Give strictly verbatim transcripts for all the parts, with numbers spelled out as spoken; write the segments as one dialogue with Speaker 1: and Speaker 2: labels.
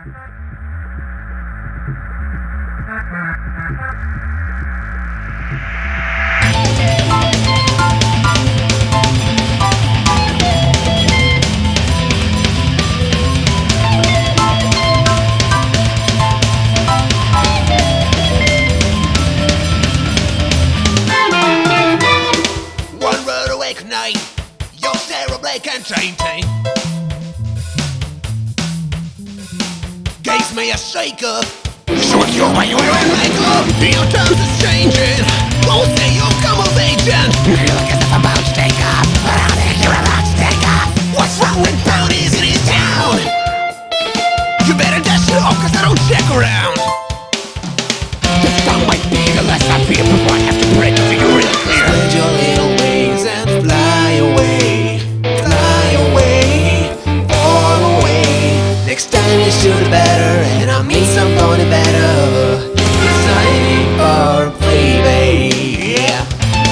Speaker 1: One road awake night, you're Sarah Blake and Train Train. Gave me a shake up. Show you why you wear makeup. Your times is changing. Won't say you'll come of aging. You look as if I'm about to take off, but I don't think you're about to take off. What's wrong with bounties in his town? You better dash it off, cause I don't check around. This song might be the less I feel before I have to break it to you real clear. Spread your little wings and fly away. Fly away, fall away. Next time you shoot it better, and I mean somebody better. It's not any or play, babe. Yeah.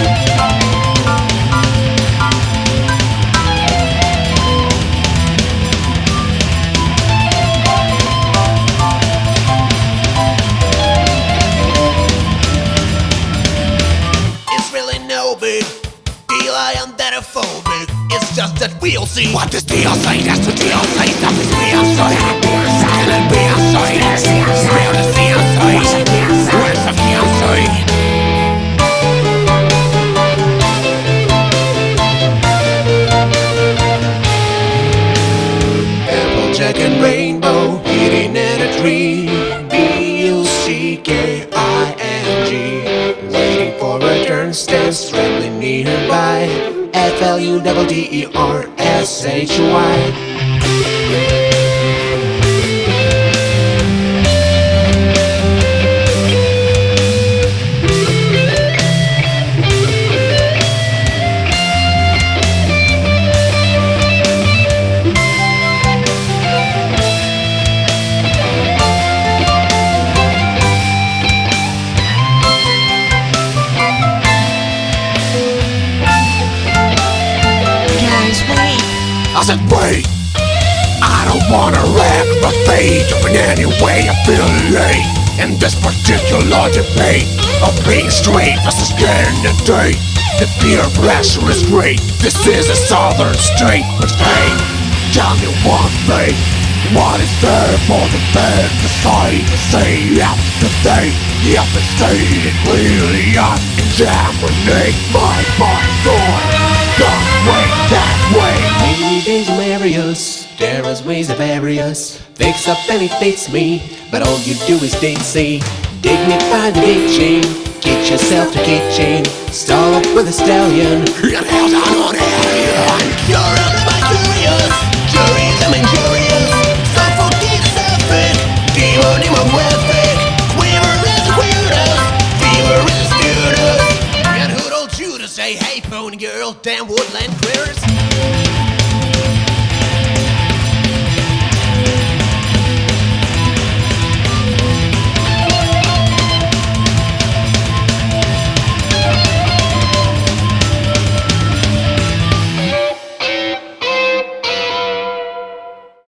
Speaker 1: It's really no big deal, I am phobic. It's just that we'll see. What is D L C? That's the D L C. Stuff is real, so that and then D L C. Real is D L C. Where's the D L C? Applejack and rainbow eating at a tree. B U C K I N G. Waiting for a turn, stands trembling nearby. F L U D D E R S H Y. I said wait, I don't wanna wreck my fate in any way. I feel late in this particular debate of being straight versus getting a date. The peer pressure is great. This is a southern state, but hey, tell me one thing. What is there for the bad society to say after they have been stated clearly? I examine my mind on that way, that way. Maybe days are various, there is ways of various. Fix up and it fits me, but all you do is dig see. Dignified ditching, get yourself to kitchen. Stall up with a stallion, and held on on alien. You're a little curious, curious I'm injurious. Suffocate selfish, demon in my welfare. Quiver is a queerness, fever is a student. And who told you to say hey pony girl, damn woodland critters?